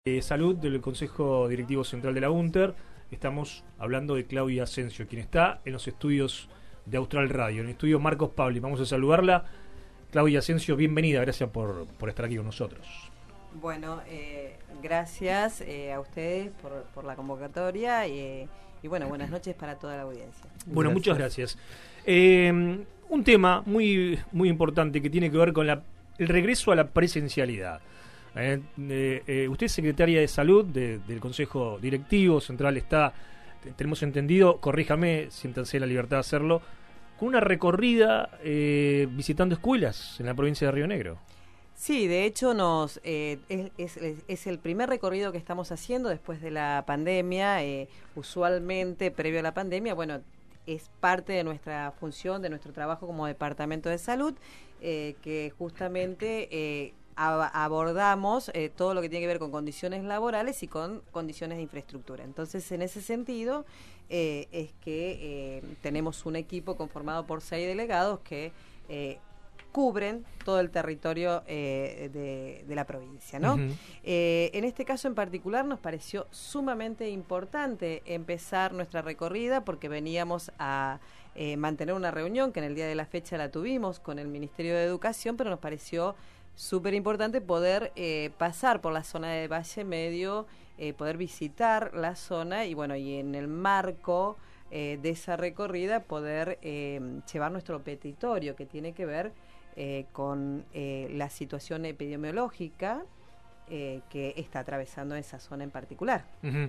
Salud del Consejo Directivo Central de la UNTER. Estamos hablando de Claudia Asensio, quien está en los estudios de Austral Radio, en el estudio Marcos Pabli. Vamos a saludarla. Claudia Asensio, bienvenida, gracias por estar aquí con nosotros. Bueno, gracias a ustedes por la convocatoria y bueno, buenas noches para toda la audiencia. Bueno, muchas gracias. Un tema muy importante que tiene que ver con el regreso a la presencialidad. Usted es secretaria de Salud del Consejo Directivo Central, está, tenemos entendido, corríjame, siéntanse la libertad de hacerlo, con una recorrida visitando escuelas en la provincia de Río Negro. Sí, de hecho es el primer recorrido que estamos haciendo después de la pandemia. Usualmente, previo a la pandemia, bueno, es parte de nuestra función, de nuestro trabajo como Departamento de Salud, que justamente abordamos todo lo que tiene que ver con condiciones laborales y con condiciones de infraestructura. Entonces, en ese sentido, es que tenemos un equipo conformado por 6 delegados que cubren todo el territorio de la provincia, ¿no? Uh-huh. En este caso en particular nos pareció sumamente importante empezar nuestra recorrida porque veníamos a mantener una reunión que en el día de la fecha la tuvimos con el Ministerio de Educación, pero nos pareció súper importante poder pasar por la zona de Valle Medio, poder visitar la zona y bueno, y en el marco de esa recorrida poder llevar nuestro petitorio que tiene que ver con la situación epidemiológica que está atravesando esa zona en particular. Uh-huh.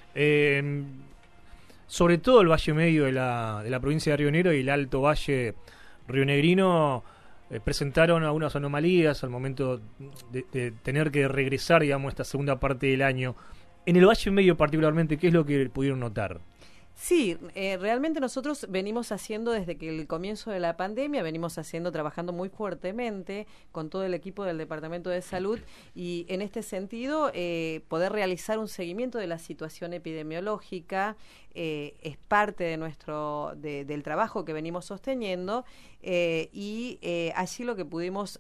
Sobre todo el Valle Medio de la provincia de Río Negro y el Alto Valle rionegrino presentaron algunas anomalías al momento de tener que regresar, digamos, esta segunda parte del año. En el Valle Medio particularmente, ¿qué es lo que pudieron notar? Sí, realmente nosotros venimos haciendo desde que el comienzo de la pandemia, trabajando muy fuertemente con todo el equipo del Departamento de Salud y en este sentido poder realizar un seguimiento de la situación epidemiológica es parte de del trabajo que venimos sosteniendo y allí lo que pudimos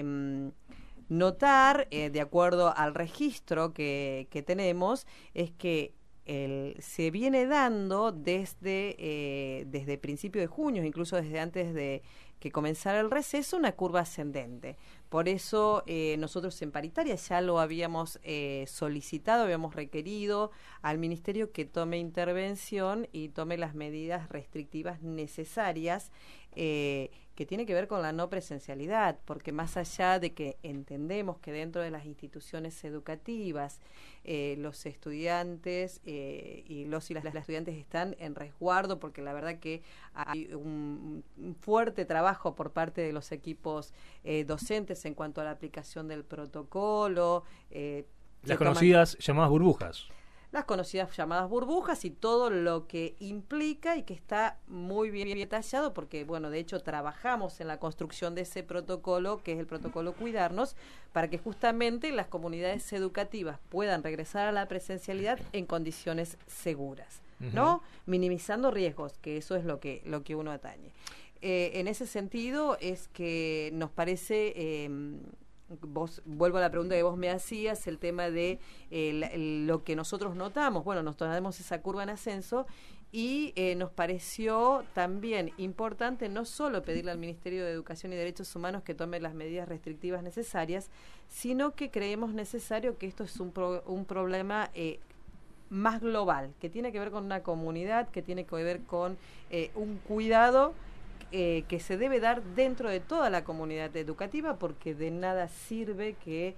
notar, de acuerdo al registro que tenemos, es que se viene dando desde principio de junio, incluso desde antes de que comenzara el receso, una curva ascendente. Por eso nosotros en paritaria ya lo habíamos solicitado, habíamos requerido al Ministerio que tome intervención y tome las medidas restrictivas necesarias que tiene que ver con la no presencialidad, porque más allá de que entendemos que dentro de las instituciones educativas los estudiantes y las estudiantes están en resguardo, porque la verdad que hay un fuerte trabajo por parte de los equipos docentes en cuanto a la aplicación del protocolo. Las conocidas llamadas burbujas. Las conocidas llamadas burbujas y todo lo que implica y que está muy bien detallado porque, bueno, de hecho trabajamos en la construcción de ese protocolo, que es el protocolo Cuidarnos, para que justamente las comunidades educativas puedan regresar a la presencialidad en condiciones seguras, ¿no? Uh-huh. Minimizando riesgos, que eso es lo que uno atañe. En ese sentido es que nos parece... vuelvo a la pregunta que vos me hacías, el tema de lo que nosotros notamos. Bueno, nos tomamos esa curva en ascenso y nos pareció también importante no solo pedirle al Ministerio de Educación y Derechos Humanos que tome las medidas restrictivas necesarias, sino que creemos necesario que esto es un problema más global, que tiene que ver con una comunidad, que tiene que ver con un cuidado que se debe dar dentro de toda la comunidad educativa, porque de nada sirve que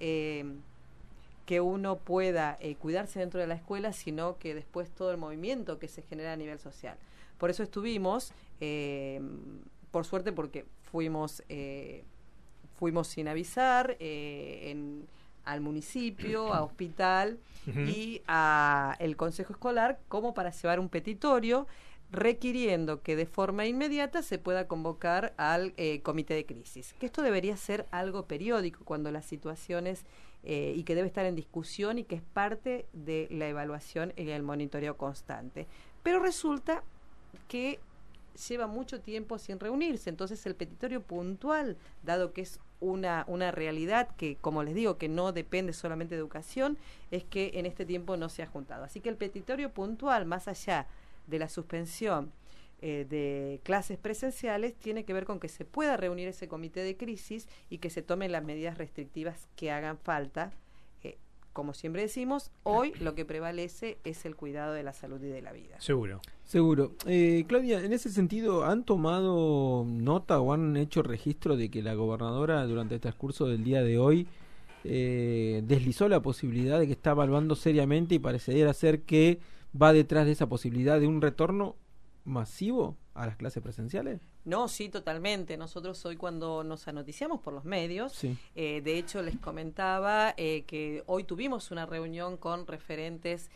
uno pueda cuidarse dentro de la escuela, sino que después todo el movimiento que se genera a nivel social. Por eso estuvimos, por suerte, porque fuimos sin avisar al municipio, a hospital uh-huh. y a el consejo escolar, como para llevar un petitorio requiriendo que de forma inmediata se pueda convocar al comité de crisis. Que esto debería ser algo periódico cuando las situaciones y que debe estar en discusión y que es parte de la evaluación y el monitoreo constante. Pero resulta que lleva mucho tiempo sin reunirse, entonces el petitorio puntual, dado que es una realidad que, como les digo, que no depende solamente de educación, es que en este tiempo no se ha juntado. Así que el petitorio puntual, más allá de la suspensión de clases presenciales, tiene que ver con que se pueda reunir ese comité de crisis y que se tomen las medidas restrictivas que hagan falta. Como siempre decimos, hoy lo que prevalece es el cuidado de la salud y de la vida. Seguro. Claudia, en ese sentido, ¿han tomado nota o han hecho registro de que la gobernadora durante el transcurso del día de hoy deslizó la posibilidad de que está evaluando seriamente y pareciera ser que va detrás de esa posibilidad de un retorno masivo a las clases presenciales? No, sí, totalmente. Nosotros hoy cuando nos anoticiamos por los medios, Sí. De hecho les comentaba que hoy tuvimos una reunión con referentes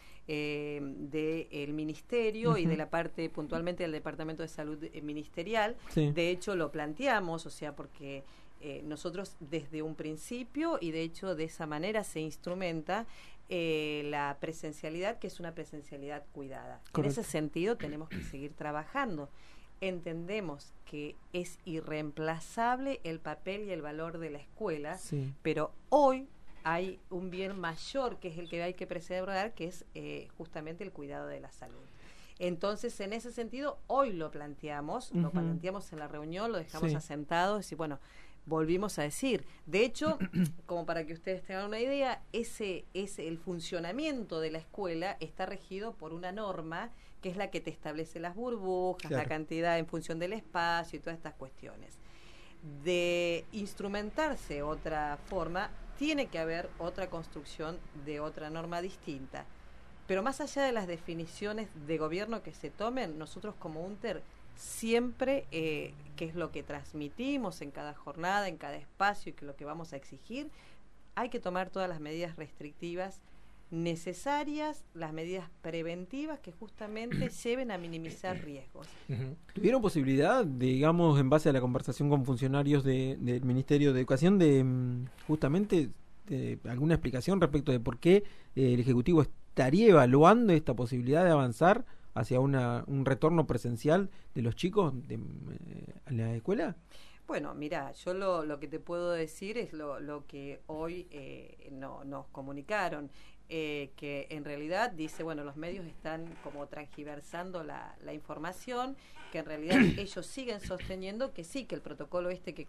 del ministerio y de la parte puntualmente del Departamento de Salud Ministerial. Sí. De hecho lo planteamos, o sea, porque nosotros desde un principio y de hecho de esa manera se instrumenta la presencialidad, que es una presencialidad cuidada. Correcto. En ese sentido tenemos que seguir trabajando. Entendemos que es irreemplazable el papel y el valor de la escuela, Sí. pero hoy hay un bien mayor que es el que hay que preservar, que es justamente el cuidado de la salud. Entonces, en ese sentido, hoy lo planteamos en la reunión, lo dejamos Sí. asentado, y bueno, volvimos a decir. De hecho, como para que ustedes tengan una idea, el funcionamiento de la escuela está regido por una norma que es la que te establece las burbujas, Claro. la cantidad en función del espacio y todas estas cuestiones. De instrumentarse otra forma, tiene que haber otra construcción de otra norma distinta. Pero más allá de las definiciones de gobierno que se tomen, nosotros como UNTER siempre, que es lo que transmitimos en cada jornada, en cada espacio y que es lo que vamos a exigir, hay que tomar todas las medidas restrictivas necesarias, las medidas preventivas que justamente lleven a minimizar riesgos. ¿Tuvieron posibilidad, digamos, en base a la conversación con funcionarios del Ministerio de Educación, de justamente alguna explicación respecto de por qué el Ejecutivo estaría evaluando esta posibilidad de avanzar hacia un retorno presencial de los chicos a la escuela? Bueno, mira, yo lo que te puedo decir es lo que hoy nos comunicaron, que en realidad dice, bueno, los medios están como transgiversando la información, que en realidad ellos siguen sosteniendo que sí, que el protocolo que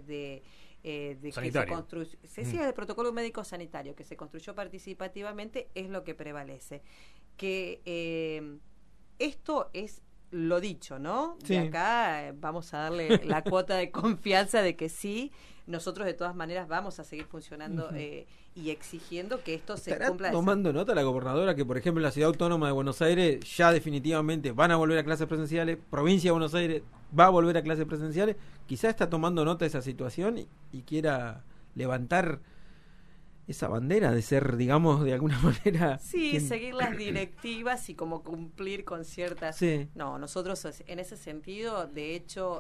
se construyó, el protocolo médico sanitario que se construyó participativamente es lo que prevalece, que esto es lo dicho, ¿no? Sí. De acá vamos a darle la cuota de confianza de que sí, nosotros de todas maneras vamos a seguir funcionando y exigiendo que esto se cumpla. ¿Estará tomando nota la gobernadora que, por ejemplo, en la Ciudad Autónoma de Buenos Aires ya definitivamente van a volver a clases presenciales, provincia de Buenos Aires va a volver a clases presenciales? Quizá está tomando nota de esa situación y quiera levantar esa bandera de ser, digamos, de alguna manera... Sí, seguir las directivas y como cumplir con ciertas... Sí. No, nosotros en ese sentido, de hecho,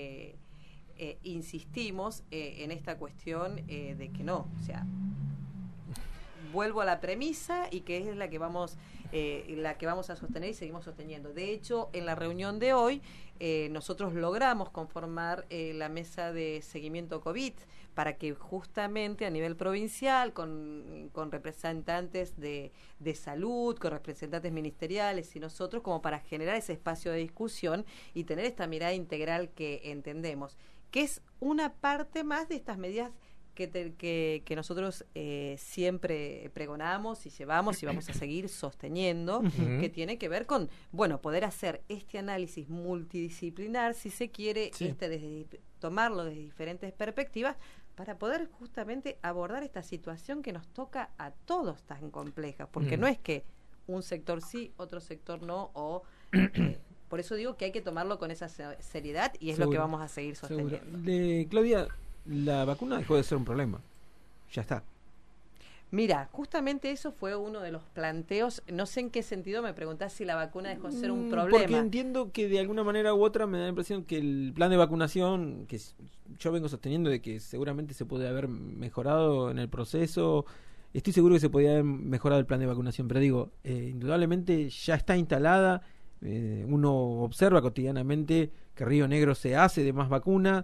insistimos en esta cuestión de que no, o sea, vuelvo a la premisa y que es la que vamos a sostener y seguimos sosteniendo. De hecho, en la reunión de hoy, nosotros logramos conformar la mesa de seguimiento COVID para que justamente a nivel provincial, con representantes de salud, con representantes ministeriales y nosotros, como para generar ese espacio de discusión y tener esta mirada integral que entendemos, que es una parte más de estas medidas que nosotros siempre pregonamos y llevamos y vamos a seguir sosteniendo, que tiene que ver con, bueno, poder hacer este análisis multidisciplinar, si se quiere, Sí. tomarlo desde diferentes perspectivas, para poder justamente abordar esta situación que nos toca a todos tan compleja, porque no es que un sector sí, otro sector no, o por eso digo que hay que tomarlo con esa seriedad y es Seguro. lo que vamos a seguir sosteniendo. Claudia, la vacuna dejó de ser un problema. Ya está. Mira, justamente eso fue uno de los planteos, no sé en qué sentido me preguntás si la vacuna dejó de ser un problema. Porque entiendo que de alguna manera u otra me da la impresión que el plan de vacunación, que yo vengo sosteniendo de que seguramente se puede haber mejorado en el proceso, estoy seguro que se podía haber mejorado el plan de vacunación, pero digo, indudablemente ya está instalada, uno observa cotidianamente que Río Negro se hace de más vacuna,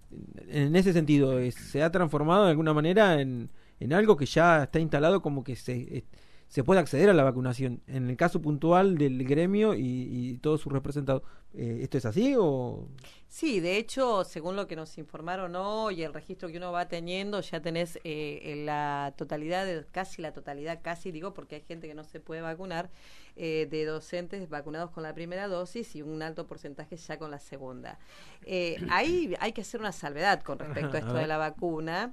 en ese sentido, ¿se ha transformado de alguna manera en algo que ya está instalado como que se puede acceder a la vacunación? En el caso puntual del gremio y todos sus representados, ¿esto es así o...? Sí, de hecho, según lo que nos informaron hoy y el registro que uno va teniendo, ya tenés la totalidad, casi digo, porque hay gente que no se puede vacunar, de docentes vacunados con la primera dosis y un alto porcentaje ya con la segunda. Ahí hay que hacer una salvedad con respecto a esto de la vacuna,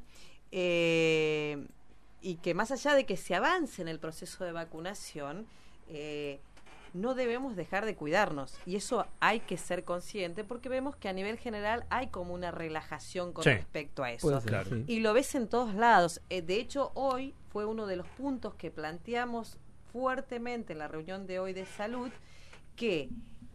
y que más allá de que se avance en el proceso de vacunación, no debemos dejar de cuidarnos, y eso hay que ser consciente, porque vemos que a nivel general hay como una relajación con respecto a eso, claro. Y lo ves en todos lados. De hecho, hoy fue uno de los puntos que planteamos fuertemente en la reunión de hoy de salud, que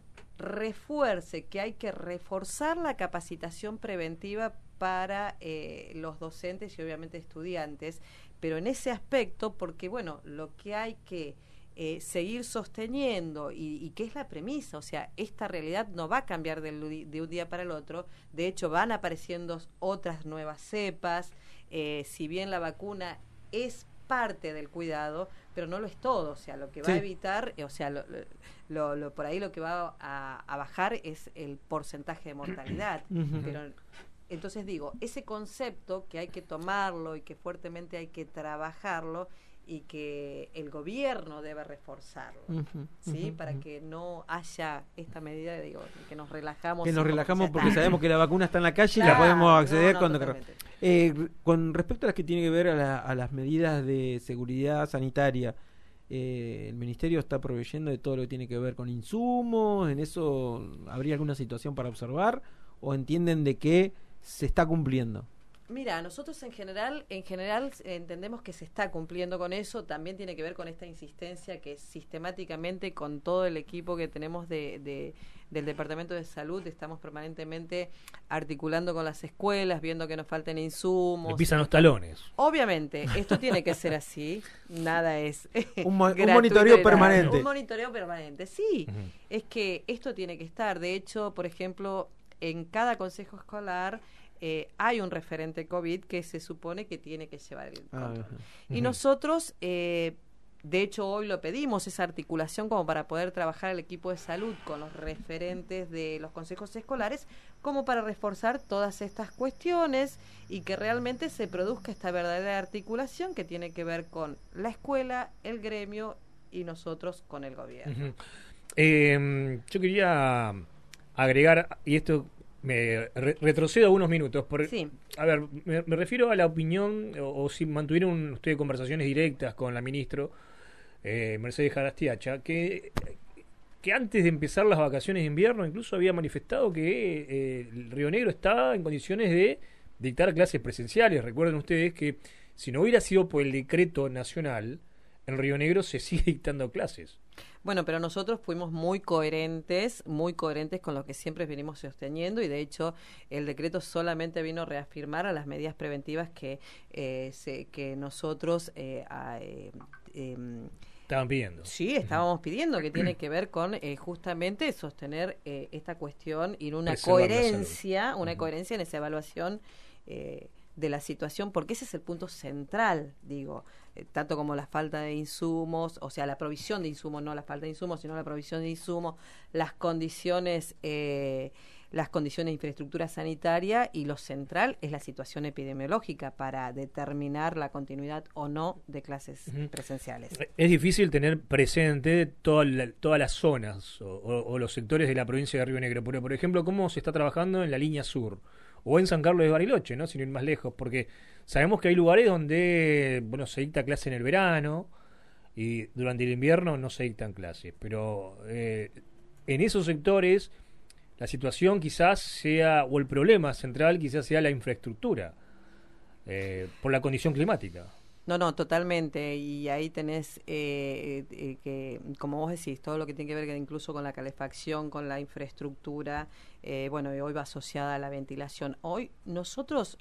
hay que reforzar la capacitación preventiva para los docentes y obviamente estudiantes, pero en ese aspecto, porque bueno, lo que hay que seguir sosteniendo y que es la premisa, o sea, esta realidad no va a cambiar de un día para el otro. De hecho, van apareciendo otras nuevas cepas, si bien la vacuna es parte del cuidado, pero no lo es todo, o sea, lo que va a evitar, o sea, por ahí lo que va a bajar es el porcentaje de mortalidad, pero entonces digo, ese concepto que hay que tomarlo y que fuertemente hay que trabajarlo, y que el gobierno debe reforzarlo, ¿sí? Para que no haya esta medida de, digo, que nos relajamos. Que nos relajamos porque sabemos que la vacuna está en la calle, claro, y la podemos acceder cuando... totalmente. Con respecto a las que tiene que ver a las medidas de seguridad sanitaria, el Ministerio está proveyendo de todo lo que tiene que ver con insumos. ¿En eso habría alguna situación para observar? ¿O entienden de que se está cumpliendo? Mira, nosotros en general entendemos que se está cumpliendo con eso. También tiene que ver con esta insistencia que sistemáticamente con todo el equipo que tenemos del Departamento de Salud estamos permanentemente articulando con las escuelas, viendo que nos falten insumos. Me pisan los talones. Obviamente, esto tiene que ser así. Nada es un monitoreo permanente. Un monitoreo permanente, sí. Es que esto tiene que estar. De hecho, por ejemplo, en cada consejo escolar hay un referente COVID que se supone que tiene que llevar el control. Y nosotros, de hecho, hoy lo pedimos, esa articulación como para poder trabajar el equipo de salud con los referentes de los consejos escolares, como para reforzar todas estas cuestiones y que realmente se produzca esta verdadera articulación que tiene que ver con la escuela, el gremio y nosotros con el gobierno. Yo quería agregar, y esto me retrocedo unos minutos, porque, a ver, me refiero a la opinión, o si mantuvieron ustedes conversaciones directas con la ministro Mercedes Jarastiacha, que antes de empezar las vacaciones de invierno incluso había manifestado que el Río Negro estaba en condiciones de dictar clases presenciales. Recuerden ustedes que si no hubiera sido por el decreto nacional, en Río Negro se sigue dictando clases. Bueno, pero nosotros fuimos muy coherentes con lo que siempre venimos sosteniendo, y de hecho el decreto solamente vino a reafirmar a las medidas preventivas que nosotros estaban pidiendo. Sí, estábamos pidiendo, que tiene que ver con justamente sostener esta cuestión y una coherencia en esa evaluación de la situación, porque ese es el punto central, digo, tanto como la falta de insumos, o sea, la provisión de insumos, no la falta de insumos, sino la provisión de insumos, las condiciones de infraestructura sanitaria, y lo central es la situación epidemiológica para determinar la continuidad o no de clases presenciales. Es difícil tener presente todas las zonas o los sectores de la provincia de Río Negro, pero por ejemplo, cómo se está trabajando en la línea sur o en San Carlos de Bariloche, ¿no? Sin ir más lejos, porque sabemos que hay lugares donde, bueno, se dicta clase en el verano y durante el invierno no se dictan clases, pero en esos sectores la situación quizás sea, o el problema central quizás sea la infraestructura, por la condición climática. No, totalmente, y ahí tenés que, como vos decís, todo lo que tiene que ver incluso con la calefacción, con la infraestructura, bueno, y hoy va asociada a la ventilación. Hoy nosotros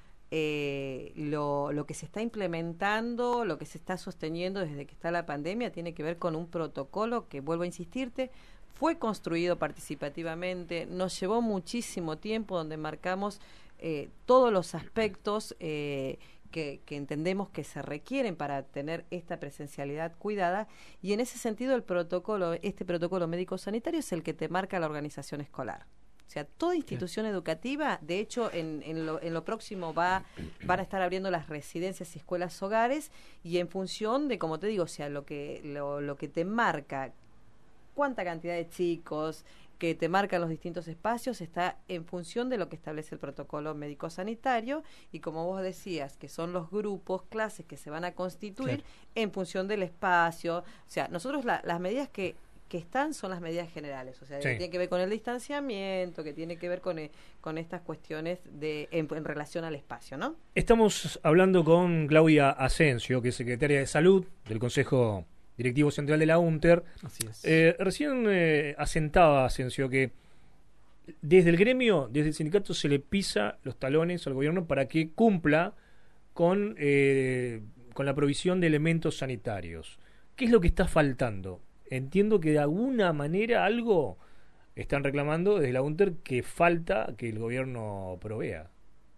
lo que se está implementando, lo que se está sosteniendo desde que está la pandemia, tiene que ver con un protocolo que, vuelvo a insistirte, fue construido participativamente, nos llevó muchísimo tiempo, donde marcamos todos los aspectos que entendemos que se requieren para tener esta presencialidad cuidada, y en ese sentido este protocolo médico-sanitario es el que te marca la organización escolar. O sea, toda institución educativa, de hecho, en lo próximo van a estar abriendo las residencias y escuelas hogares, y en función de, como te digo, o sea, lo que te marca cuánta cantidad de chicos, que te marcan los distintos espacios, está en función de lo que establece el protocolo médico-sanitario, y como vos decías, que son los grupos, clases que se van a constituir en función del espacio. O sea, nosotros las medidas que están son las medidas generales, o sea, que tiene que ver con el distanciamiento, que tiene que ver con estas cuestiones en relación al espacio, ¿no? Estamos hablando con Claudia Asensio, que es secretaria de Salud del Consejo Directivo Central de la UNTER. Así es. Recién asentaba, Asensio, que desde el gremio, desde el sindicato, se le pisa los talones al gobierno para que cumpla con la provisión de elementos sanitarios. ¿Qué es lo que está faltando? Entiendo que de alguna manera algo están reclamando desde la UNTER que falta que el gobierno provea.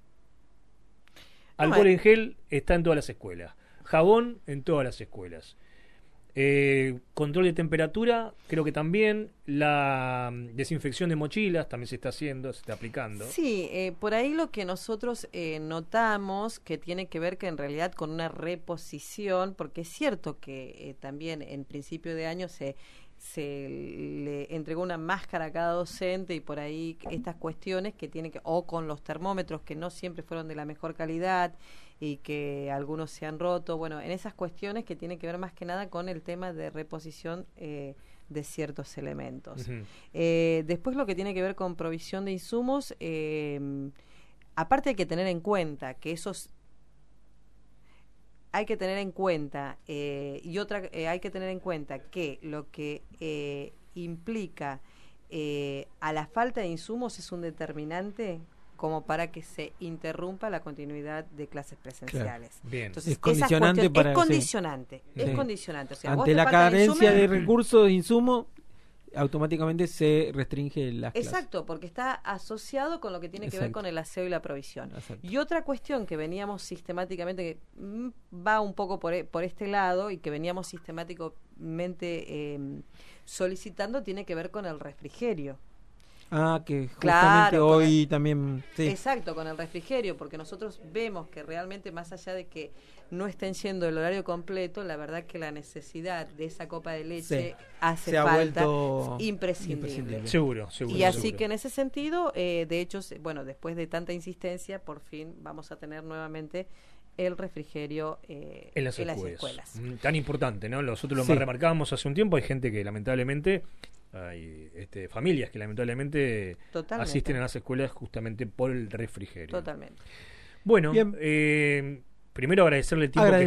Alcohol en gel está en todas las escuelas. Jabón en todas las escuelas. Control de temperatura, creo que también. La desinfección de mochilas también se está haciendo, se está aplicando. Sí, por ahí lo que nosotros notamos que tiene que ver que en realidad con una reposición, porque es cierto que también en principio de año se le entregó una máscara a cada docente, y por ahí estas cuestiones que tienen que, o con los termómetros que no siempre fueron de la mejor calidad y que algunos se han roto, bueno, en esas cuestiones que tienen que ver más que nada con el tema de reposición de ciertos elementos. Uh-huh. Después lo que tiene que ver con provisión de insumos, aparte hay que tener en cuenta que esos hay que tener en cuenta hay que tener en cuenta que lo que implica a la falta de insumos es un determinante como para que se interrumpa la continuidad de clases presenciales. Claro. Bien. Entonces, es condicionante es condicionante. O sea, ante la carencia de recursos de insumo, automáticamente se restringe las clases. Exacto, porque está asociado con lo que tiene que ver con el aseo y la provisión. Exacto. Y otra cuestión que veníamos sistemáticamente, que va un poco por este lado, y que veníamos sistemáticamente solicitando, tiene que ver con el refrigerio. Que justamente hoy también... Sí. Exacto, con el refrigerio, porque nosotros vemos que realmente, más allá de que no estén yendo el horario completo, la verdad que la necesidad de esa copa de leche hace falta, imprescindible. Seguro. Y así que en ese sentido, de hecho, bueno, después de tanta insistencia, por fin vamos a tener nuevamente el refrigerio en las escuelas. Tan importante, ¿no? Nosotros lo remarcábamos hace un tiempo. Hay gente que lamentablemente, hay familias que lamentablemente asisten a las escuelas justamente por el refrigerio. Totalmente. Bueno, primero agradecerle el tiempo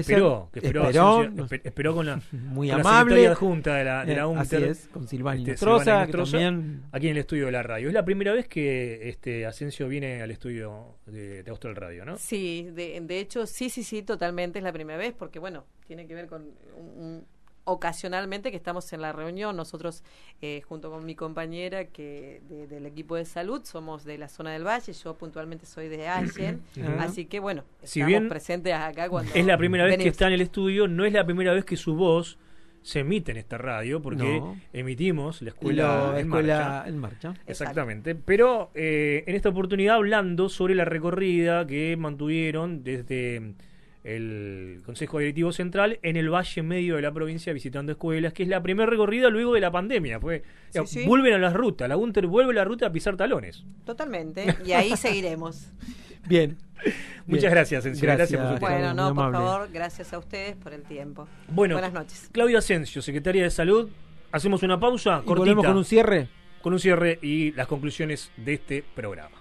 que esperó con la, muy con amable, la secretaria adjunta de la UNTER, así es, con Silvana Nostroza, también aquí en el estudio de la radio. Es la primera vez que Asensio viene al estudio de Austral Radio, ¿no? Sí, de hecho, sí, totalmente es la primera vez, porque bueno, tiene que ver con ocasionalmente que estamos en la reunión, nosotros junto con mi compañera del equipo de salud somos de la zona del Valle, yo puntualmente soy de Allen, así que bueno, estamos presentes acá cuando es la primera vez que está en el estudio, no es la primera vez que su voz se emite en esta radio, porque emitimos la escuela en marcha. Exactamente. Pero en esta oportunidad hablando sobre la recorrida que mantuvieron desde el Consejo Directivo Central en el Valle Medio de la provincia visitando escuelas, que es la primera recorrida luego de la pandemia. Vuelven a las rutas, la UNTER vuelve a la ruta a pisar talones. Totalmente, y ahí seguiremos. Bien. Muchas gracias, Asensio. Gracias por su tiempo. Bueno, por favor, gracias a ustedes por el tiempo. Bueno, buenas noches. Claudia Asensio, secretaria de Salud. Hacemos una pausa cortita. ¿Volvemos con un cierre? Con un cierre y las conclusiones de este programa.